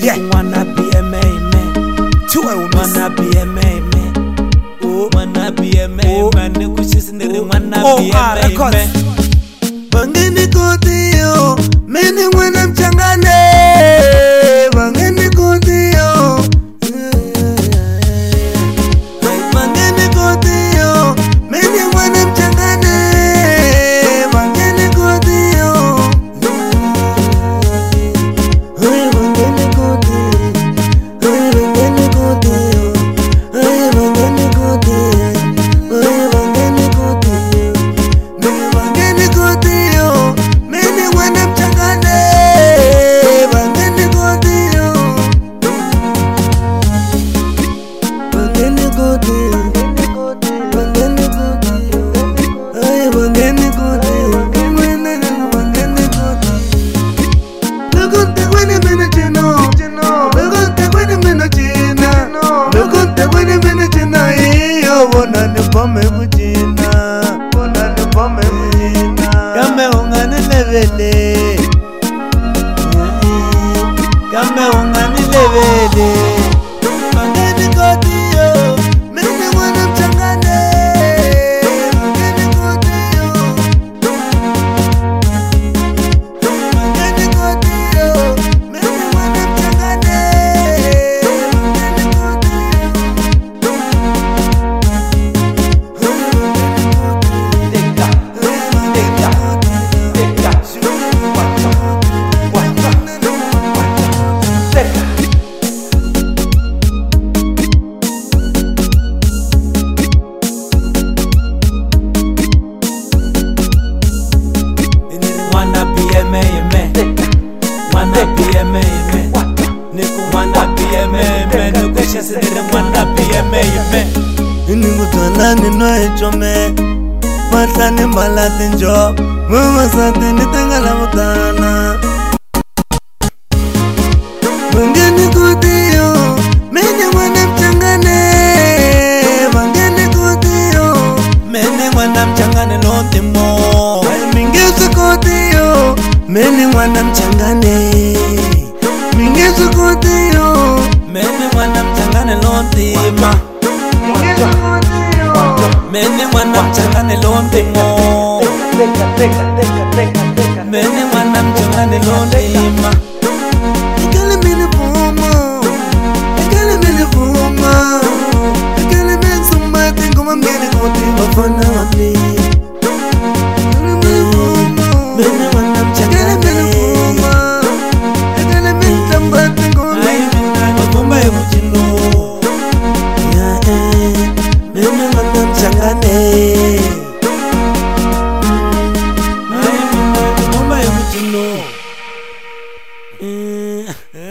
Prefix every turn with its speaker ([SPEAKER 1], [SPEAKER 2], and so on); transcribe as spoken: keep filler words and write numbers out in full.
[SPEAKER 1] Yeah.
[SPEAKER 2] Wanna be a man, man.
[SPEAKER 1] Two I
[SPEAKER 2] Wanna be a man, man. Oh, wanna be a man, man. The kushes in the wanna be a man, man.
[SPEAKER 1] Bangeni kotiyo, meni wana mchangane. Bangeni kotiyo, bangeni kotiyo, meni wana mchangane. Bangeni kotiyo, hey bangeni kotiyo, hey bangeni kotiyo, hey bangeni kotiyo, hey bangeni kotiyo, hey bangeni kotiyo. Meni wana mchangane. Bangeni kotiyo, bangeni kotiyo, bangeni kotiyo, ay bangeni kotiyo, bangeni kotiyo. Lugunte wene mene chino, lugunte wene mene china, lugunte wene mene china. Iyo wona ni pome mchina, wona ni pome mchina. Kame ungani levele, kame ungani levele. Bangeni kotiyo, meni wana mchangane. Bangeni kotiyo, bangeni kotiyo, meni wana mchangane. Bangeni
[SPEAKER 2] Wanna be a man, man. Wanna be a man, man. Niku wanna be a man, man. The kushes in the wanna be a man, man.
[SPEAKER 1] Iningutwana nino echome, matlani malati njo, mama sati nitengala mutana. Bangeni kotiyo, meni wana mchangane. Bangeni kotiyo,
[SPEAKER 2] Mene wana mchangane lote mo.
[SPEAKER 1] mingezu kotiyo, meni wana mchangane. Mingezu kotiyo,
[SPEAKER 2] Mene wana mchangane lote ma.
[SPEAKER 1] mingezu kotiyo.
[SPEAKER 2] Mene wana mchangane lote mo. Mene wana mchangane lote ma.
[SPEAKER 1] Ekele mene fuma, ekele mene fuma, ekele mene sumba tengo mangene koti wafana wani. Ekele mene fuma,
[SPEAKER 2] Mene wana
[SPEAKER 1] ekele
[SPEAKER 2] mchangane.
[SPEAKER 1] mene fuma, ekele mene sumba tengo mangene.
[SPEAKER 2] Ayi mina makumba ya mchino.
[SPEAKER 1] Ya eh, mene wana mchangane.
[SPEAKER 2] Ayi mina makumba ya mchino.
[SPEAKER 1] Eh.